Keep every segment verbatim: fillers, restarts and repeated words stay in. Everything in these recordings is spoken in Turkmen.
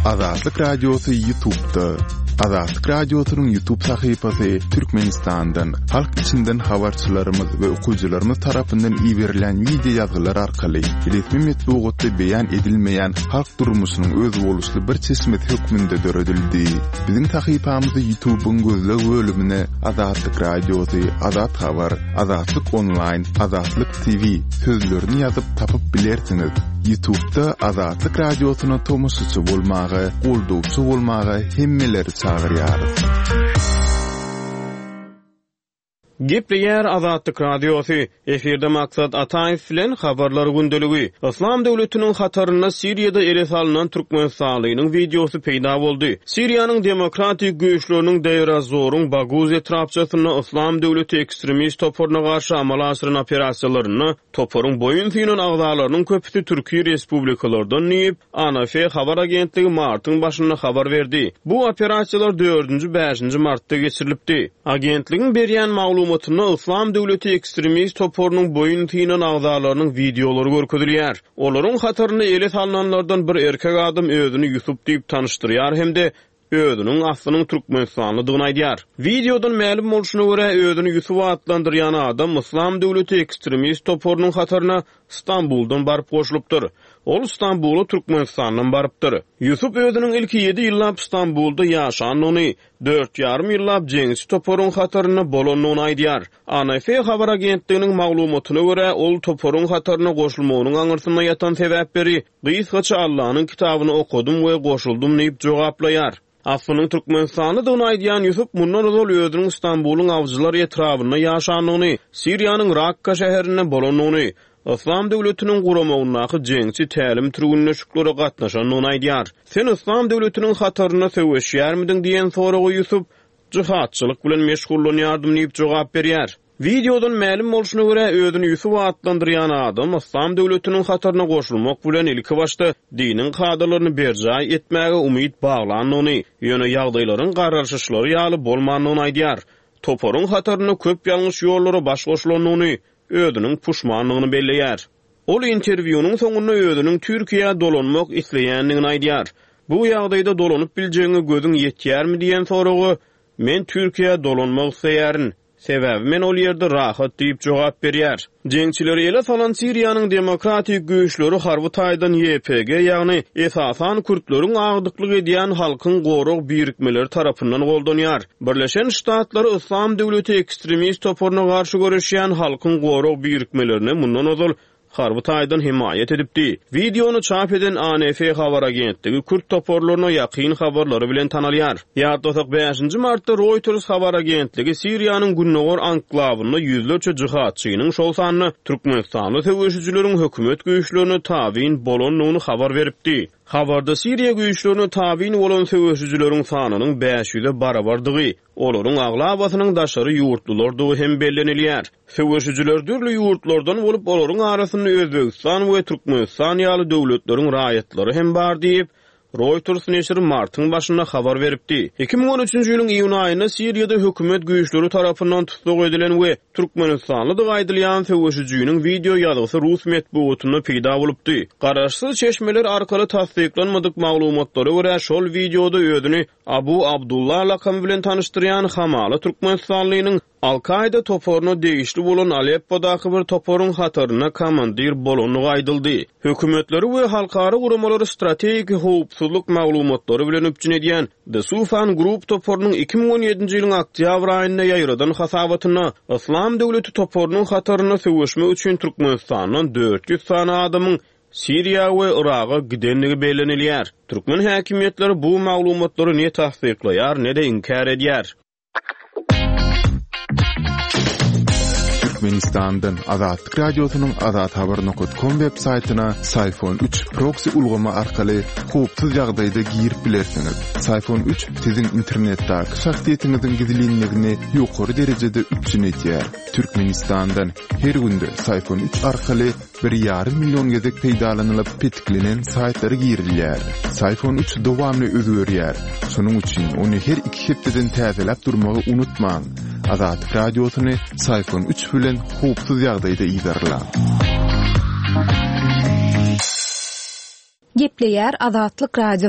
Azatlyk Radiosu YouTube'da. Azatlyk Radiosu'nun YouTube sayfasy Türkmenistan'dan, halk içinden habarçylarymyz we okuwçylarymyz tarapyndan iýerilen video ýazgylar arkaly resmi metbuatda beýan edilmeýän halk durmuşynyň öz boluşly bir çeşmet hökmünde döredildi. Biziň sayfamyzy YouTube'un gözleg bölümine Azatlyk Radiosu, Azat Habar, Azatlyk Online, Azatlyk T V sözlerini ýazyp tapyp bilersiňiz. YouTube'da Azatlyk Radiosu'na tomoşçy bolmagy, goldowçy bolmagy hemmeleri çağırýar. Gepleýär Azatlyk Radiosu. Eferde maksat Ataýew bilen habarlar gündeligi. Islam döwletiniň hataryna Siriýada ele salynan Türkmenistanlynyň videosy peýda boldy. Siriýanyň demokratik güýçleriniň Deir Zorun Baguz etrapçasyna Islam döwleti ekstremist toporuna garşy amal aşyran operasiýalaryny toporun boyun synyň agzalarynyň köpüsi Türkiýe respublikalardan niýip A N F habar agentligi martyň başynda habar berdi. Bu operasiýalar dördünji beşinji martda geçirilipdi. Agentligiň berýän maglumat Islam döwleti ekstremist toporunyň boyun synyň agzalarynyň videolary görkezilýär. Olaryň hataryna ele salynanlardan bir erkek adam özüni Yusuf diýip tanışdyrýar hemde özüniň aslynyň Türkmenistanlydygyny aýdýar. Videodan ma'lum bolşuna görä özüni Yusuf adlandyrýan adam Islam döwleti ekstremist toporunyň hataryna İstanbuldan barıp goşulypdyr. Ol İstanbul'a Türkmenistandan barıpdyr. Yusuf özüniň ilki ýedi ýyllap İstanbulda ýaşanyny, dört ýarym ýyllap jeňsi toporuň hataryna bolanyny aýdýar. A N F habar agentliginiň maglumatyna görä ol toporuň hataryna goşulmagynyň aňyrsyna ýatan sebäpleri gysgaça Allahyň kitabyny okudum we goşuldum diýip jogaplaýar. Aslynyň Türkmenistanlydygyny aýdýan Yusuf mundan ozal özüniň İstanbul'un awjylar ýetrawyna ýaşanyny, Siriýanyň Rakka şäherinde bolanyny, Islam döwletiniň guramagynaky jeňsi tälim türüne şüklere gatnaşanyny aýdýar. Sen Islam döwletiniň hataryna söwüşýärmidiň diýen soragy Yusuf jihatçylyk bilen meşgullanýardym diýip jogap berýär. Videodan ma'lum bolşuna görä özüni Yusuf adlandyrýan adam Islam döwletiniň hataryna goşulmak bilen ilki başda diniň kadrlaryny berjay etmäge umyt baglanyny, ýöne ýagdaýlaryň gararşyşlary ýaly bolmanyny aýdýar. Toporuň hataryna köp ýalňyş ýollary baş goşulanyny, özüniň puşmanlygyny belleýär. Ol interwýunyň soňunda özüniň Türkiýe dolanmak isleýändigini aýdýar. Bu ýagdaýda dolanyp biljegiňe gözüň ýetýärmi diýen soragy, men Türkiýe dolanmak isleýärin. Sebäbi men ol ýerde rahat diýip jogap berýär. Jeňçileri ele salan Siriýanyň demokratik güýçleri Harwataýdan Y P G ýagny esasan Kürtlerin agdyklyk edýän halkyň gorug birikmeleri tarapyndan goldanýar. Birleşen Ştatlar Islam döwleti ekstremist toporuna garşy görüşýän halkyň gorug birikmelerini mundan ozal Harwataýdan himayet edipdi. Videonu çap eden A N F habar agentligi Kürt toporlaryna ýakyn habarlary bilen tanalýar. Ýa-da beşinji martda Reuters habar agentligi Siriýanyň Günnowar anklawyna ýüzlerçe jihatçynyň şol sanyny Türkmenistanly söwüşçüleriň hökümet güýçlerini tabyn bolanyny habar beripdi. Habarda Siriýa güýçlerini tabyn bolan söwüşçüleriň sanynyň beş ýüze barabardygy, olaryň aglabasynyň daşary ýurtlulardygy hem bellenilýär. Söwüşçüler dürli ýurtlardan bolup olaryň arasynda Özbegistan we Türkmenistan ýaly döwletleriň raýatlary hem bar diýip Reuters neşri martyň başynda habar beripdi. iki ming on üçünji ýylyň iýun aýynda Siriýada hökümet güýçleri tarapyndan tutuk edilen we Türkmenistanlydyk aýdylýan söwüşçüniň video ýazgysy rus metbuatyna peýda bolupdy. Garaşsyz çeşmeler arkaly tasdiklanmadyk maglumatlary görä şol videoda özüni Abu Abdullah lakamy bilen tanışdyrýan hamaly Türkmenistanlynyň Al-Qaida toporuny degişli bolan Aleppodaky bir toporuň hataryna komandir bolanyny aýdyldy. Hökümetleri we halkary guramalary strategik howpsuzlyk maglumatlary bilen öpjün edýän The Sufan Group toporunyň iki ming on ýedinji ýylyň oktýabr aýynda ýaýradan hasabatyna Islam döwleti toporunyň hataryna söwüşmek üçin Türkmenistandan dört ýüz sany adamyň Siriýa we Iraga gidenligi bellenilýär. Türkmen häkimetleri bu maglumatlary ne tasdiklaýar, ne de inkar edýär. Türkmenistan'dan Azatlyk Radiosu'nun azat habar nokta com web saytyna Sayfon üç proxy ulgama arkaly howpsuz ýagdaýda girip bilersiňiz. Sayfon üç siziň internetdäki şahsiýetiňiziň gizlinligini ýokary derejede üçin etýär. Türkmenistan'dan her günde Sayfon üç arkaly bir ýarym million gezek peýdalanylyp petiklenen saytlary girilýär. Sayfon üç dowamly özgörýär. Şonuň üçin ony her iki hepdeden täzelep durmagy unutmaň. Azatlyk Radiosuny Sayfon üç bilen howpsuz ýagdaýda iýdarlar. Gepleýär Azatlyk Radiosu.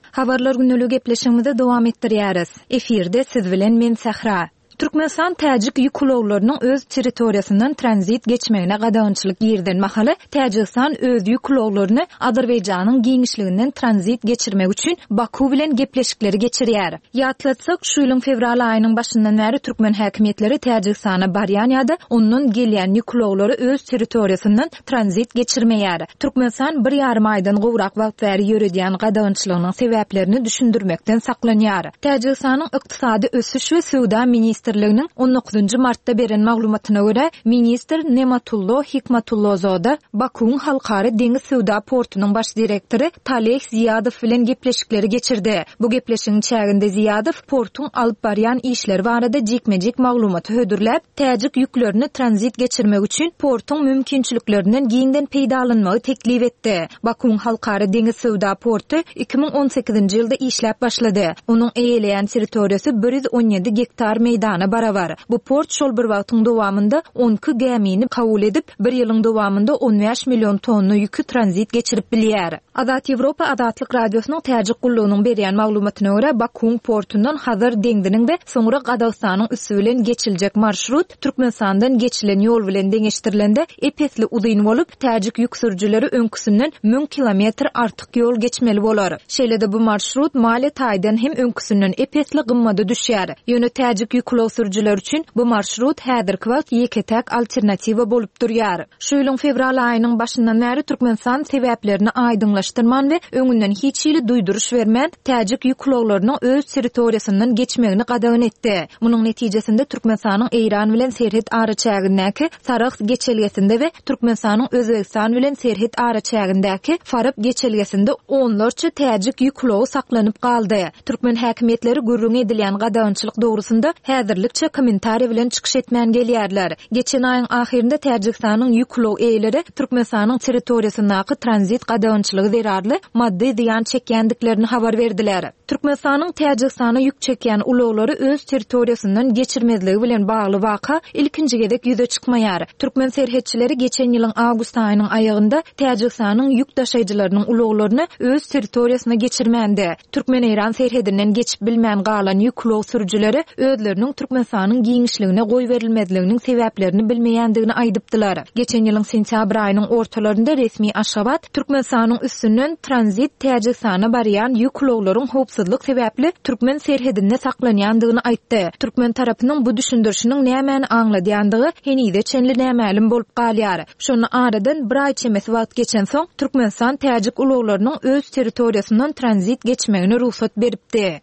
Habarlar günnüligi gepleşigimizde dowam etdirýäris. Efirde siz bilen men Sahra. Türkmenistan Täjik ýüklowlarynyň öz territoriýasyndan tranzit geçmegine gadaňçylyk ýerden mahaly Täjikistan öz ýüklowlaryny Azerbaýjanyň giňişliginden tranzit geçirmek üçin Baku bilen gepleşikleri geçirýär. Ýatlatsak, şu ýylyň fevral aýynyň başyndan bäri türkmen häkimetleri Täjikistana barýan ýa-da ondan gelýän ýüklowlary öz territoriýasyndan tranzit geçirmeýär. Türkmenistan bir ýarym aýdan gowrak wagt bäri ýöredýän gadaňçylygynyň sebäplerini düşündirmekden saklanýar. Täjikistanyň ykdysady ösüş we sowda ministri on dokuzuncu martda beren maglumatyna görä, minister Nematullo Hikmatullozoda Bakuň halkary deňiz sowda portunyň baş direktori Talek Ziyadow bilen gepleşikleri geçirdi. Bu gepleşigiň çäginde Ziyadow portuň alyp barýan işleri barada jekmejek maglumaty hödürläp, täjik ýüklerini tranzit geçirmek üçin portuň mümkinçiliklerinden giňden peýdalanmagy teklip etdi. Bakuň halkary deňiz sowda portu iki bin on sekizinji ýylda işläp başlady. Onuň eýeleýän territoriýasy bir yüz on ýedi gektar meýdan barabar. Bu port şol bir wagtyň dowamında on iki gemini kabul edip, bir ýylyň dowamında on beş milyon tonna ýükü tranzit geçirip bilýär. Azat Ýewropa Adatlyk Radiosynyň Täjik gullugynyň berýän maglumatyna görä, Bakuň portundan Hazar deňdiniň we soňra Gadagystanyň üstü bilen geçiljek marşrut Türkmenistandan geçilen ýol bilen deňeşdirilende epesli uzyn bolup, Täjik ýük sürüjileri öňküsünden ming kilometr artyk ýol geçmeli bolar. Şeýle-de bu marşrut malet aýdan hem öňküsünden epesli gymmada düşýär. Ýöne Täjik ýük sürüjiler üçin bu marşrut häzirki wagt ýeketäk alternatiwa bolup durýar. Şu ýylyň fevral aýynyň başyndan bäri Türkmenistan sebäplerini aýdyňlaşdyrman we öňünden hiç ýyly duýduruş bermän Täjik ýüklowlarynyň öz territoriýasyndan geçmegini gadagan etdi. Munyň netijesinde Türkmenistanyň Eýran bilen serhet araçägindäki Sarık geçelgesinde we Türkmenistanyň Özbegistan bilen serhet araçägindäki Farab geçelgesinde onlarça Täjik ýüklow saklanyp galdy. Türkmen häkimetleri gürrüň edilýän gadagançylyk dogrusunda häzirlikçe kommentari bilen çykyş etmän gelýärler. Geçen aýyň ahirinde Täjikistanyň ýüklow eýleri Türkmenistanyň territoriýasyndaky tranzit gadagançylygy zerarly maddi ziýan çekýändiklerini habar berdiler. Türkmenistanyň Täjikistana ýük çekýän ulawlary öz territoriýasyndan geçirmezligi bilen bagly waka ilkinji gedek ýüze çykmaýar. Türkmen serhetçileri geçen ýylyň awgust aýynyň aýagynda Täjikistanyň ýük daşaýjylarynyň ulawlaryny öz territoriýasyna geçirmändi. Türkmen Eýran serhedinden geçip bilmän galan ýüklow sürüjileri özleriniň Türkmenistanyň giňişligine goý berilmezliginiň sebäplerini bilmeýändigini aýdypdylar. Geçen ýylyň sentýabr aýynyň ortalarynda resmi Aşgabat Türkmenistanyň üstünden tranzit Täjikistana barýan ýüklowlaryň howpsuzlyk sebäpli Türkmen serhedinde saklanýandygyny aýtdy. Türkmen tarapynyň bu düşündürşiniň nämäni aňladýandygy henide çenli nämälim bolup galýar. Şonu aradan bir aý çemes wagt geçen soň Türkmenistan Täjik ulawlarynyň öz territoriýasyndan tranzit geçmegine ruhsat beripdi.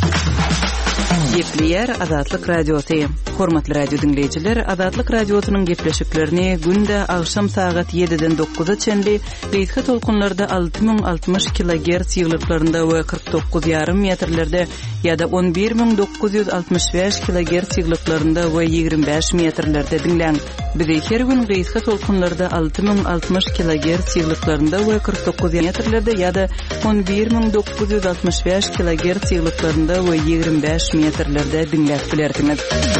Gepleýär Azatlyk Radiosy. Hormatly radio dinleýijiler, Azatlyk Radiosynyň gepleşiklerini günde agşam saat ýediden dokuza çenli beýtge tolkunlarda alty ming altymyş kilohertz ýyglyklarynda we kırk dokuz ýarym metrlerde ýa-da on bir ming dokuz ýüz altymyş beş kilohertz ýyglyklarynda we ýigirme beş metrlerde dinleň. Bizi her gün beýtge tolkunlarda alty ming altymyş kilohertz ýyglyklarynda we kırk dokuz metrlerde ýa-da on bir ming dokuz ýüz altymyş beş kilohertz ýyglyklarynda we ýigirme beş metrlerde dinläp bilerdiňiz.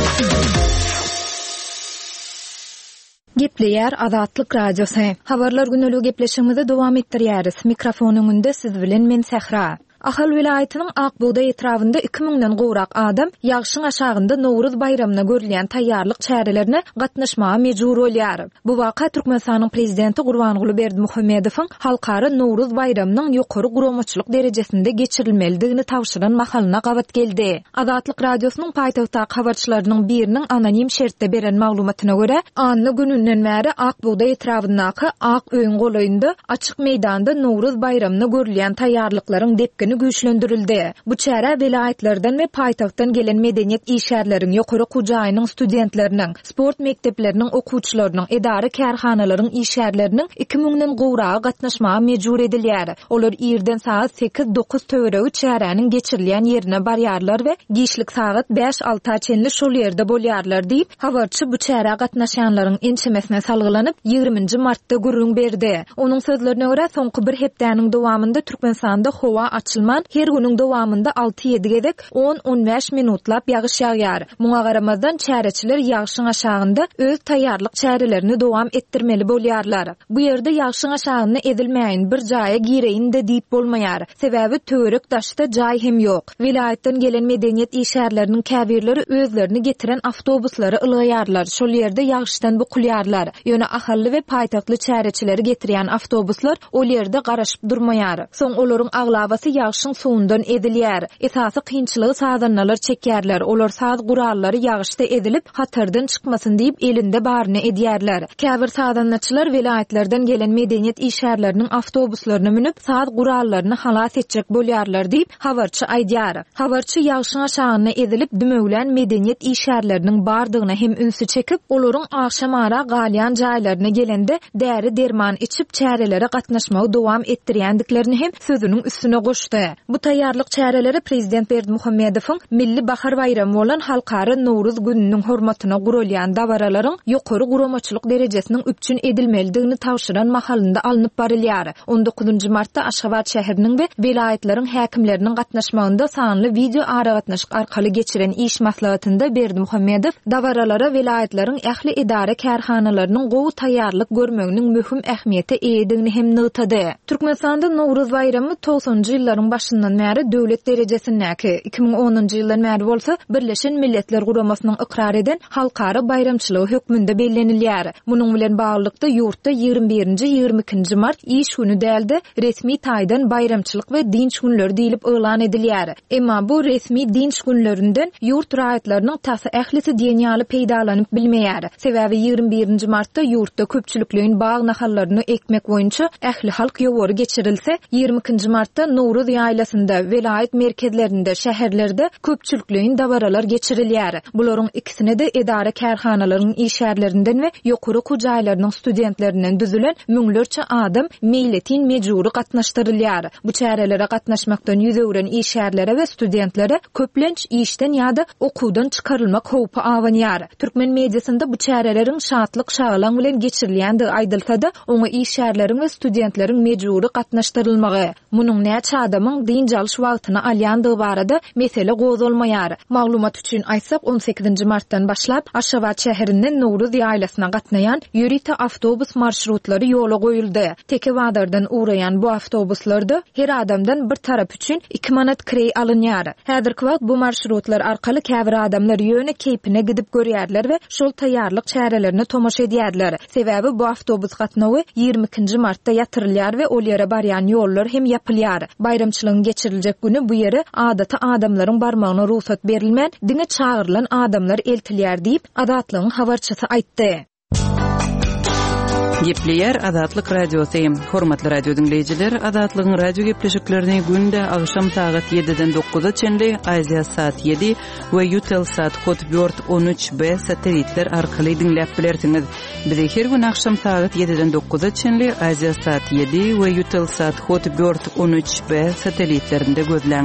Gepleýär Azatlyk Radiosy. Habarlar günnüligi gepleşigimizde dowam etdirýäris. Mikrofonyň önünde siz bilen men Sahra. Ahal vilayatynyň Akbuğda etrafında iki mingden gowrak adam ýagşyň aşagynda Nowruz bayramyna görülýän taýýarlyk çärelerini gatnaşmaga mejbur bolýar. Bu waka Türkmenistanyň prezidenti Gurbanguly Berdimuhammedowyň halkary Nowruz bayramynyň ýokary guramaçylyk derejesinde geçirilmeligini tawşyran mahalyna gabat geldi. Azatlyk Radiosynyň paýtagtda habarçylarynyň biriniň anonim şertde beren maglumatyna görä, anly gününden bäri Akbuğda etrafyndaky Ak öýün golaýynda açyk meýdanda Nowruz bayramyna görülýän taýýarlyklaryň depkini güýçlendirildi. Bu çäre vilayetlerden we paýtagtdan gelen medeniýet işgärleriň, ýokary hujaýynyň studentleriniň, sport mekdepleriniň okuwçylarynyň, edara kärhanalaryň işgärleriniň iki mingden gowragy gatnaşmaga mejbur edilýär. Olar ýerden saat sekiz dokuz töweregi çäräniň geçirilýän ýerine barýarlar we giýişlik saat beş alty çenli şol ýerde bolýarlar diýip, habarçy bu çäre gatnaşanlaryň ençemesine salgylanyp ýigriminji martda gurrun berdi. Onuň sözlerine görä, soňky bir hepdäniň dowamında Türkmenistanda howa açyl başylman her günüň dowamında alty ýedi gezek on on beş minutlap ýagyş ýagýar. Muňa garamazdan çäreçiler ýagşyň aşagynda öz taýýarlyk çärelerini dowam etdirmeli bolýarlar. Bu ýerde ýagşyň aşagyny edilmeýän bir jaýa gireýin de diýip bolmaýar. Sebäbi törek daşda jaý hem ýok. Vilayatdan gelen medeniýet işärleriniň käbirleri özlerini getiren awtobuslary ylgaýarlar. Şol ýerde ýagşydan bukulýarlar. Ýöne ahally we paýtagtly çäreçileri getirýän awtobuslar ol ýerde garaşyp durmaýar. Soň olaryň aglabasy ýagşyň suwundan edilýär. Esasy kynçylygy sazannalar çekýärler. Olar saz gurallary ýagşyda edilip hatardan çykmasyn diýip elinde baryny edýärler. Käbir sazannaçylar vilayatlardan gelen medeniýet işärleriniň awtobuslaryna minip saz gurallaryny halas etjek bolýarlar diýip habarçy aýdýar. Habarçy ýagşyň aşagyna edilip dümeglen medeniýet işärleriniň bardygyna hem ünsü çekip olaryň akşam ara galýan jaýlaryna gelende däri derman içip çärelere gatnaşmagy dowam etdirýändiklerini hem sözüniň üstüne goşdy. Bu taýýarlyk çäreleri prezident Berdimuhammedowyň milli bahar bayramy bolan halkary Nowruz gününiň hormatyna gurulýan dawaralaryň ýokary guramaçylyk derejesiniň üçin edilmelidigini tawşyran mahalynda alınıp barylýar. on dokuzunçy martda Aşgabat şäheriniň we vilayatlaryň häkimleriniň gatnaşmagynda sanly video aragatnaşyk arkaly geçiren iş maslahatynda Berdimuhammedow dawaralara vilayatlaryň ähli idare kärhanalarynyň gowy taýýarlyk görmeginiň möhüm ähmiýeti eýedigini hem nytady. Türkmenistanda Nowruz bayramy togsonjy ýyllaryň başyndan bäri döwlet derejesindäki iki ming onunjy ýyldan bäri bolsa Birleşen Milletler Guramasynyň ikrar eden halkary bayramçylygy hökmünde bellenilýär. Munyň bilen baglykda ýurtda ýygrimi birinji ýygrimi ikinji mart iş güni däldi resmi taýdan bayramçylyk we dinç günleri diýilip elan edilýär. Emma bu resmi dinç günlerinden ýurt raýatlarynyň tasy ählisi diýen ýaly peýdalanyp bilmeýär. Sebäbi ýygrimi birinji martda ýurtda köpçülikliň bag nahallaryny ekmek boýunça ähli halk ýogory geçirilse, ýygrimi ikinji martda Nowruz ýaýlasynda, vilayat merkezlerinde, şäherlerde köpçülikliň dawaralar geçirilýär. Bularyň ikisine de edare kärhanalarynyň işärlerinden we ýokary kujaýlarynyň studentlerinden düzülen müňlerçe adam meýletin mejburi gatnaşdyrylýar. Bu çärelere gatnaşmakdan ýüzegren işärlere we studentlere köplenç işden ýa-da okuwdan çykarylmak howpy awanýar. Türkmen mediasynda bu çäreleriň şatlyk şaglan bilen geçirilýändi aýdylsa da, oňa işärleriň we studentleriň mejburi gatnaşdyrylmagy, munyň näçe adamyň din jalyş wagtyny alýandygy barada mesele gozulmaýar. Maglumat üçin aýtsak, on sekizinji martdan başlap Aşgabat şäherinden Nowruz ýaýlasyna gatnaýan ýörite awtobus marşrutlary ýola goýuldy. Tekewadardan uğrayan bu awtobuslarda her adamdan bir tarap üçin iki manat kirey alınýar. Häzirki wagt bu marşrutlar arkaly käbir adamlar ýöne keypine gidip görýärler we şol taýýarlyk çärelerini tomaşa edýärler. Sebäbi bu awtobus gatnawy ýygrimi ikinji martda ýatyrylýar we ol ýere barýan ýollar hem ýapylýar. Bayramçylygyň geçiriljek güni bu ýere adata adamlaryň barmagyna ruhsat berilmän, diňe çağırılan adamlar eltilýär diýip Azatlygyň habarçysy aýtdy. Gepleýär Azatlyk radiosy. Hormatly radio dinleýijiler, Azatlygyň radio gepleşiklerini günde agşam saat ýediden dokuza çenli Aziya saat ýedi we Utel saat kod dört on üç B satelitler arkaly dinläp bilersiňiz. Bizi her gün agşam saat ýediden dokuza çenli Aziya saat ýedi we Utel saat kod dört on üç B satelitlerinde gözläň.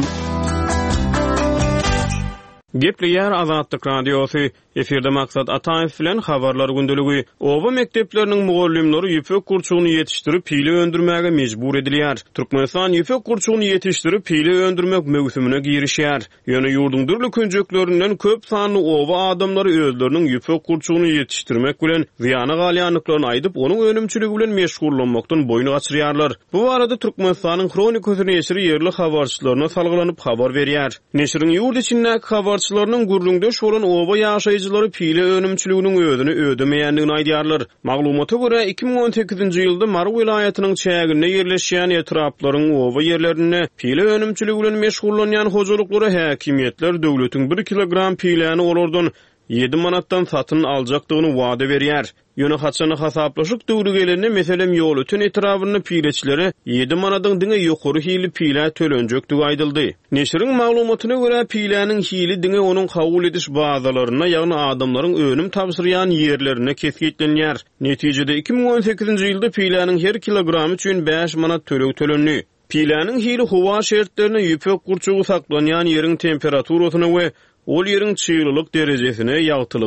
Gepleýär Azatlyk radiosy. Eferde maksat Ataýew bilen habarlar gündeligi. Oba mekdepleriniň mugallimleri ýepek kurçugyny ýetişdirip pile öndürmäge mejbur edilýär. Türkmenistan ýepek kurçugyny ýetişdirip pile öndürmek mewsümine girişýär. Ýöne ýurdun dürli künjeklerinden köp sanly oba adamlary özleriniň ýepek kurçugyny ýetişdirmek bilen ziýana galýanlyklaryny aýdyp, onuň önümçiligi bilen meşgullanmakdan boynu gaçyrýarlar. Bu arada Türkmenistanyň Kronika neşri ýerli habarçylaryna salgylanyp habar berýär. Neşriň ýurt içindäki habarçylarynyň gurrundeş bolan oba ýaşaýjy pile önümçiliginiň özüni ödemeýändigini aýdýarlar. Maglumata görä iki ming on sekizinji ýylda Mar vilayatynyň çäginde ýerleşýän etraplaryň oba ýerlerini pile önümçiligi bilen meşgullanýan hojalyklary häkimiýetler döwletiň bir kilogram pileni olardan ýedi manatdan satyn aljakdygyny wada berýär. Ýöne haçany hasaplaşyk döwrügelerine meselem ýol ötün etrawyny pileçilere ýedi manatdan diňe ýokary hili pile tölenjekdigi aýdyldy. Neşriň maglumatyna görä pileniň hili diňe onuň kabul ediş bazalaryna, ýagny adamlaryň önüm tapşyrýan ýerlerine kesgitlenýär. Netijede iki ming on sekizinji ýylda pileniň her kilogramy üçin beş manat töleg tölenýär. Pileniň hili howa şertlerine ýepek kurçugy saklanýan ýeriň temperaturasyna we ol ýeriň çyýlylyk derejesine, ýagtylygy,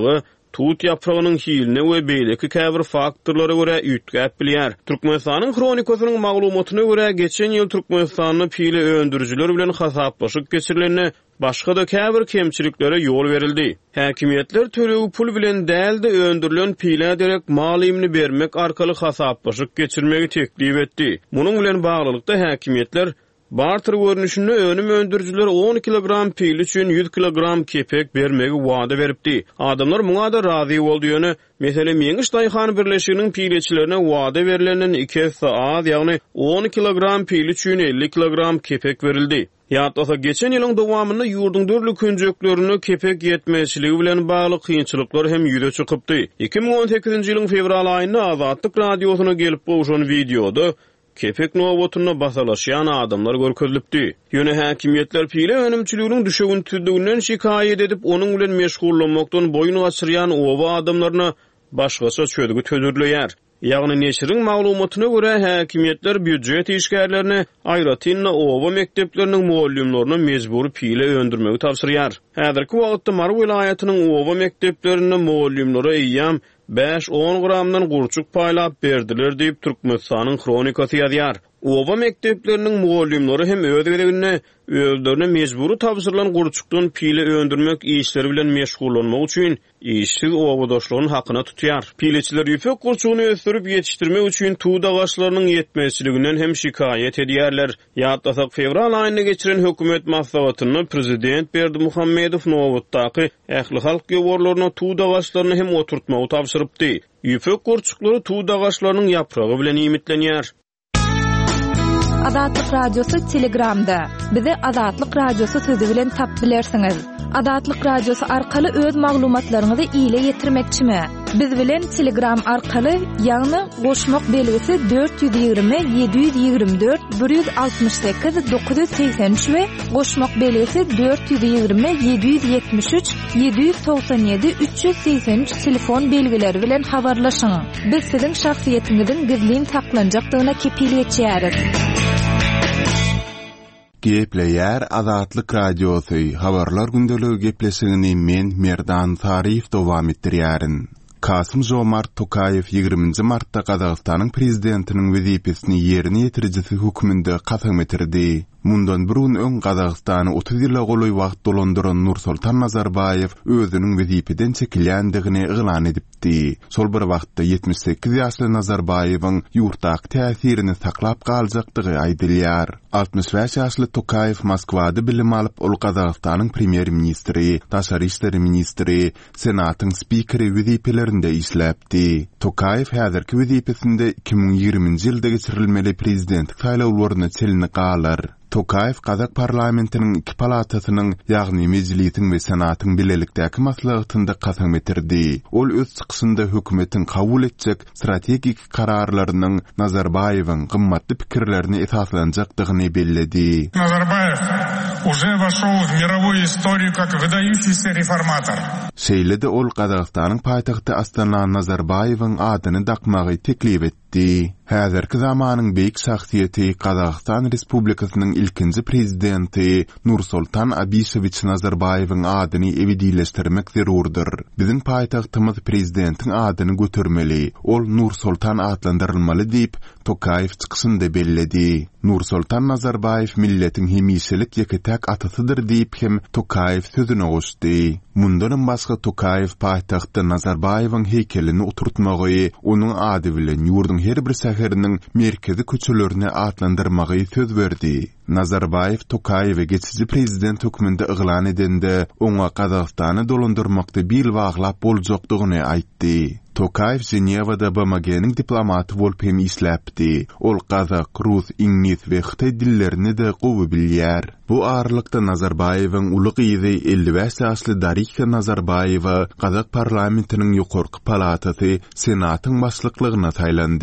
tut yaprağının hiline we beýleki käbir faktorlara görä üýtgäp bilýär. Türkmenistanyň kronikasynyň maglumatyna görä geçen ýyl Türkmenistanyň pile öndürjüler bilen hasaplaşyk geçirilenine başga da käbir kemçiliklere ýol berildi. Häkimetler töleği pul bilen däldi öndürülen pile derek malimini bermek arkaly hasaplaşyk geçirmegi teklip etdi. Munyň bilen baglykda häkimetler barter görnüşünde önüm öndürjüler on kilogram pil üçin yüz kilogram kepek bermegi wada beripdi. Adamlar muňa da razy boldy ýöne. Mesele Meňiş daýhan birleşiginiň pileçilerine wada berilenden iki saat, ýagny on kilogram pil üçin elli kilogram kepek berildi. Ýa-da geçen ýylyň dowamynda ýurdun dörli künjeklerini kepek ýetmeçiligi bilen bagly kynçylyklar hem ýüze çykypdy. iki ming on sekizinji ýylyň fevral aýynda Azatlyk radiosyna gelip bolşan videoda kepek nowatyna basalaşan adamlar görkezlipdi. Ýöne häkimetler pile önümçiliginiň düşegüntüdiginden şikaýet edip onuň bilen meşgullanmakdan boyun açyrýan owa adamlaryna başgaça çödügi tödürleýär. Ýagny neşiriň maglumatyna görä häkimetler büdjet işgärlerini aýratynla owa mekdepleriniň muallimlerini mejbur pile öndürmegi tapşyrýar. Häzirki wagtda Mar vilayatynyň owa mekdeplerini muallimleri eýýam beş on gramdan gurçuk paýlap berdiler diýip Türkmenistanyň kronikasy ýazýar. Owa mekdepleriniň muallimleri hem öz geregine özlerine mejburi tapşyrylan gurçukdan pile öndürmek işleri bilen meşgullanmak üçin işsiz owadoşlaryň hakyna tutýar. Pileçiler ýüpek gurçugyny ösdürip ýetişdirmek üçin tuğ dagaçlarynyň ýetmeçiliginden hem şikaýet edýärler. Ýa-da fevral aýynda geçiren hökümet maslahatyny prezident Berdimuhammedow nowatdaky ähli halk ýewarlaryna tuğ dagaçlaryny hem oturtmagy tapşyrypdy. Ýüpek gurçuklary tuğ dagaçlarynyň ýapragy bilen imitlenýär. Azatlyk radiosu Telegramda. Bizi Azatlyk radiosu sözi bilen tap bilersiňiz. Azatlyk radiosu arkaly öz maglumatlaryňyzy ýyla ýetirmekçimi? Biz bilen Telegram arkaly ýagny goşmak belgisi dört yüz ýygrimi yedi yüz ýygrimi dört bir yüz altmış sekiz dokuz yüz seksen üç we goşmak belgisi dört yüz ýygrimi yedi yüz ýetmiş üç yedi yüz toksan ýedi üç yüz seksen üç telefon belgileri bilen habarlaşyň. Biz siziň şahsiýetiňiziň gizlin saklanjakdygyna kepillik etýäris. Gepleýär Azatlyk radiosu habarlar gündeligi gepleşigini men Merdan Tarif dowam etdirýärin. Kasym Jomart Tokayew ýygrüminji martda Gazagystanyň prezidentiniň wezipesini ýerine ýetirjisi hökmünde kasam etirdi. Mundan burun öň Gazagystany otuz ýyla goly wagt dolandyran Nursultan Nazarbayew özüniň wezipeden çekilýändigini elan edipdi. Sol bir wagtda yetmiş sekiz ýaşly Nazarbayewyň ýurtdaky täsirini saklap galjakdygy aýdylýar. altmış beş ýaşly Tokayew Moskwada bilim alyp ol Gazagystanyň premier ministri, taşary işleri ministri, senatyň spikeri wezipelerinde işläpdi. Tokayew häzirki wezipesinde iki ming ýygrimiňji ýylda geçirilmeli prezidentlik saýlawlaryna çelini galar. Tokayew Kazak parlamentiniň iki palatasynyň, ýagny mejlisiň we senatyň bilelikdäki maslahatynda kasam etirdi. Ol öz çykyşynda hökümetiň kabul etjek strategik kararlarynyň Nazarbayewyň gymmatly pikirlerini esaslanjakdygyny belledi. Назарбаев уже вошел в мировую историю как выдающийся реформатор. Şeýlede ol Gazagystanyň paýtagty Astana Nazarbayewyň adyny dakmagy teklip etdi. Häzirki zamanyň beýik şahsiýeti Gazagystan Respublikasynyň ilkinji prezidenti Nursultan Abishewich Nazarbayewyň adyny ebedileşdirmek zerurdur. Biziň paýtagtymyz prezidentiň adyny götermeli, ol Nursultan adlandyrylmaly diýip Tokayew çykyşynda belledi. Nursultan Nazarbayew milletiň hemişelik ýeketäk atasydyr diýip hem Tokayew sözüne goşdy. Mundan başga Tokayew paýtagtda Nazarbayewyň heykelini oturtmagy, onuň ady bilen ýurdun her bir säheriniň merkezi köçelerini adlandyrmagy söz berdi. Nazarbayew Tokayew geçici prezident hökmünde elan edende oňa Gazagystany dolandyrmakda bir waglap boljakdygyny aýtdy. Tokayew Jenewada B M G'niň diplomaty bolup hem işläpdi. Ol Kazak, Rus, İnglis we Xitay dillerini de gowy bilýär. Bu aralykda Nazarbayewyň uly gyzy elli beş ýaşly Darika Nazarbayewa Kazak parlamentiniň ýokarky palatasy senatyň başlyklygyna saýlandy.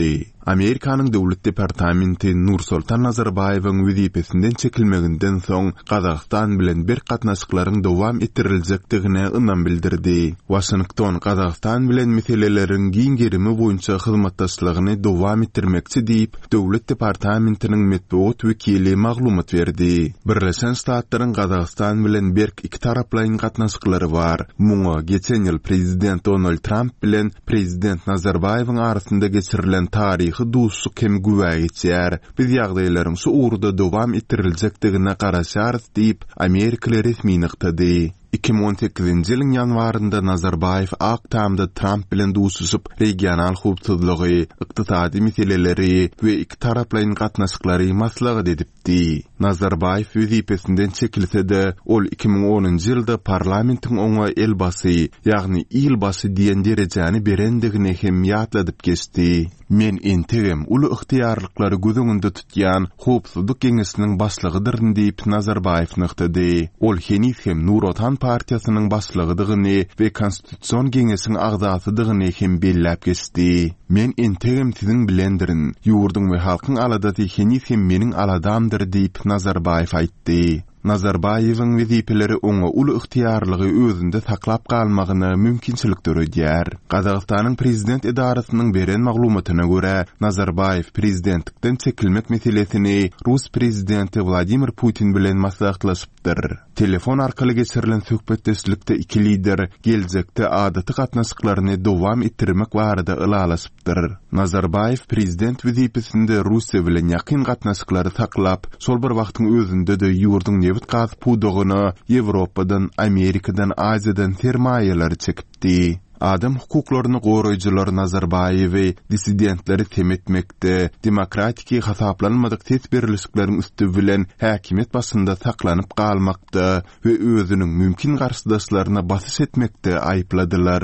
Amerikanyň döwlet departamenti Nursultan Nazarbayewyň wezipesinden çekilmeginden soň Kazakystan bilen bir gatnaşyklaryň dowam etdirilmekdigine ynam bildirdi. Washington Kazakystan bilen meseleleriň giňgerimi boýunça hyzmatdaşlygyny dowam etdirmekçi diýip döwlet departamentiniň medeniýet wekili maglumat berdi. Birleşen Ştatlaryň Kazakystan bilen berk iki taraplaryň gatnaşyklary bar. Muňa geçen ýyl prezident Donald Trump bilen prezident Nazarbayewyň arasynda geçirilen taryhy dostluk hem güwäg etýär. Biz ýagdaýlaryň şu urda dowam etdirilmekdigine garaşarys diýip Amerika resmi nykdy. iki bin on sekizinji ýylyň ýanwarynda Nazarbayew Aktamda Trump bilen duşuşyp regional howpsuzlygy, ykdysady meseleleri we iki taraplaryň gatnaşyklary maslahat edipdi. Nazarbayew wezipesinden çekilse-de ol iki bin onunji ýylda parlamentiň oňa elbasy, ýagny ýylbasy diýen derejäni berendigine hem ýatladyp geçdi. Men entegem uly yktyýarlyklary gözüňde tutýan howpsuzlyk geňesiniň başlygydyr diýip Nazarbayew nykdy. Ol henüz hem Nurotan partiýasynyň başlygydygyny we konstitusiýon geňesiniň agzasydygyny hem belläp geçdi. Men entegem siziň bilendirin. Ýurdun we halkyň aladaty henüz hem meniň aladamdyr diýip Nazarbayew aýtdy. Nazarbayewyň wezipeleri oňa uly yktyýarlygy özünde saklap galmagyny mümkinçilik töredýär. Kazakystanyň prezident edarasynyň beren maglumatyna görä, Nazarbayew prezidentlikden çekilmek meselesini Rus prezidenti Vladimir Putin bilen maslahatlaşypdyr. Telefon arkaly geçirilen söhbetdeşlikde iki lider geljekde adaty gatnaşyklaryny dowam etdirmek barada ılalaşypdyr. Nazarbayew prezident wezipesinde Russiýa bilen ýakyn gatnaşyklary saklap, şol bir wagtyň özünde de ýurdun newit gaz pudugyny Ýewropadan, Amerikadan, Aziýadan sermaýelary çekipdi. Adam hukuklaryny goraýjylar Nazarbayewy dissidentleri temetmekde, demokratiki hasaplanmadyk ses berilişikleriň üstü bilen häkimet başynda saklanyp galmakda we özüniň mümkin garşydaşlaryna basyş etmekde aýpladylar.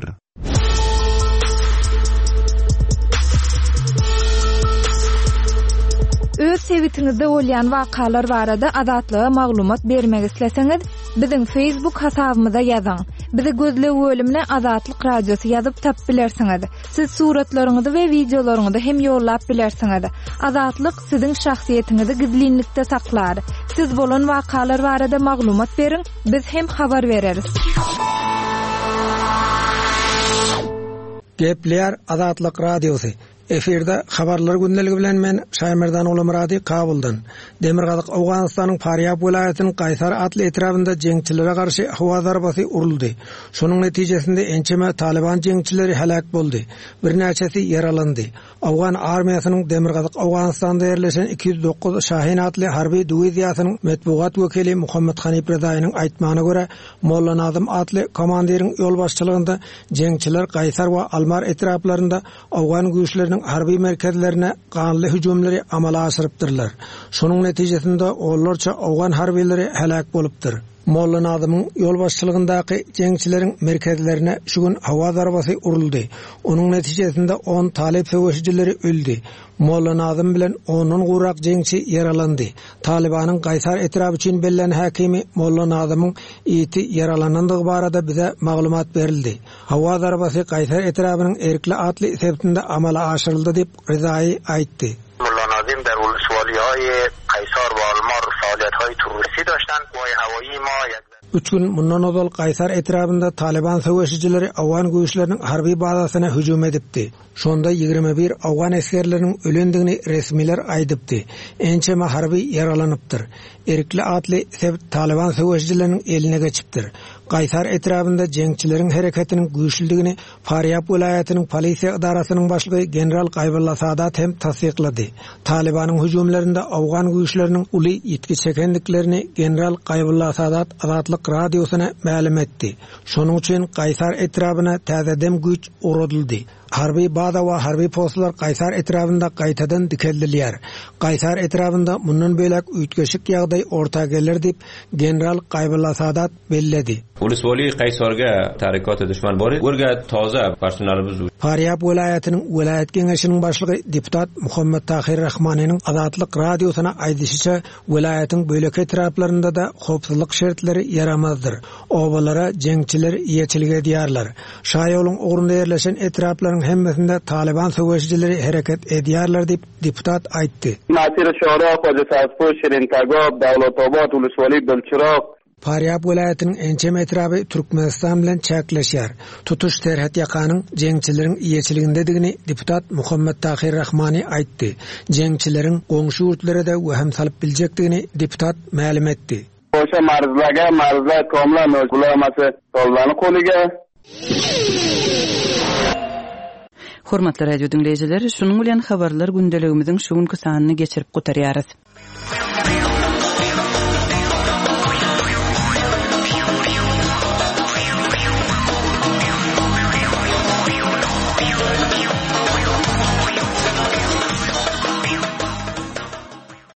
Öz sewitinizde bolýan wakalar barada azatlyga maglumat bermek isleseňiz, biziň Facebook hasabymyza ýazyň. Bizi gözlep bölümine Azatlyk Radiosu ýazyp tap bilersiňiz. Siz suratlaryňyzy we videolaryňyzy hem ýollap bilersiňiz. Azatlyk siziň şahsiýetinizi gizlinlikde saklar. Siz bolan wakalar barada maglumat beriň, biz hem habar bereriz. Gepler Azatlyk Radiosu. Efirde habarlar gündəligi bilen men Şaýmerdan Ulamrady Kabuldan. Demirgazyk Awganystanyň Faryab welaýatynyň Gaýsar atly etrafynda jeňçilere garşy hawa zarbasy uruldy. Şonuň netijesinde ençeme Taliban jeňçileri halak boldy. Bir näçesi yaralandy. Awgan armiýasynyň Demirgazyk Awganystanda ýerleşen iki yüz dokuz Şahin atly harby diwiziýasynyň medeniýet wekili Muhammed Hanip Rezaýynyň aýtmagyna görä, Molla Nazym atly komandiriň ýol başçylygynda jeňçiler Gaýsar we Almar etraplarynda Awgan güýçleriniň harby merkezlerine ganly hüjumlary amala aşyrypdyrlar. Şonuň netijesinde ollarça Awgan harbileri halak bolupdyr. Molla Nazymyň ýol başçylygyndaky jeňçileriň merkezlerine şu gün hawa zarbasy uruldy. Onuň netijesinde on talip söwüşçileri öldü. Molla Nazym bilen onun gurak jeňçi yaralandy. Talibanyň Gaýsar etrapy üçin bellen häkimi Molla Nazymyň ýeti yaralanandygy barada bize maglumat berildi. Hawa zarbasy Gaýsar etrapynyň erkli atly sebitinde amala aşyryldy diýip Rezaý aýtdy. Molla Nazym der uluswaliýaty Gaýsar we Almar faaliýetleri turistsi daşdan goýy hawaýy ma Üç gün mundan ozal Gaýsar etrafynda Taliban söwüşçileri Awgan güýçleriniň harby bazasyna hüjum edipdi. Şonda ýigirme bir Awgan eskerleriniň ölendigini resmiler aýdypdy. Ençeme harby yaralanypdyr. Erkli atly sebit Taliban söwüşçileriniň eline geçipdir. Gaýsar etrafynda jeňçileriň hereketiniň güýçlüligini Faryab welaýatynyň polisiýa idarasynyň başlygy general Gaýbulla Sadat hem tasdiklady. Talibanyň hüjumlarynda Awgan güýçleriniň uly ýetki çekendiklerini general Gaýbulla Sadat Azatlyk Radiosuna ma'lum etdi. Şonuň üçin Gaýsar etrafyna täzeden güýç uradyldy. Harby baza we harby postlar Gaýsar etrafynda gaýtadan dikildilýär. Gaýsar etrafynda mundan bölek üýtgeşik ýagdaý orta gelir diýip general Gaýbulla Sadat belledi. Uluswali Gaýsarga tarikaty düşman bor. Urga toza personalimiz. Faryab welaýatynyň welaýat geňeşiniň başlygy deputat Muhammed Tahir Rahmanyň Azatlyk Radiosuna aýdyşyça welaýatyň bölek etraplarynda da howpsuzlyk şertleri yaramazdyr. Obalara jeňçiler ýetilge diýerler. Şaýolyň ugrunda ýerleşen etraplaryň şolaryň hemmesinde Taliban söwüşçileri hereket edýärler diýip deputat aýtdy. Nasir Şora, Hoca Sazpur, Şirin Tagab, Dawlatobad, Uluswali Belçirak Faryab welaýatynyň ençem etraby Türkmenistan bilen çäkleşýär. Tutuş terhat ýakanyň jeňçileriň iýeçiligindedigini deputat Muhammed Tahir Rahmani aýtdy. Jeňçileriň goňşy ýurtlara da weham salyp biljekdigini deputat ma'lum etdi. Oşa marzlaga marzla komla nökulamasy tolany koluga. Hormatly radio dinleýijiler, şunuň bilen habarlar gündeligimiziň şu günkü sanyny geçirip gutarýarys.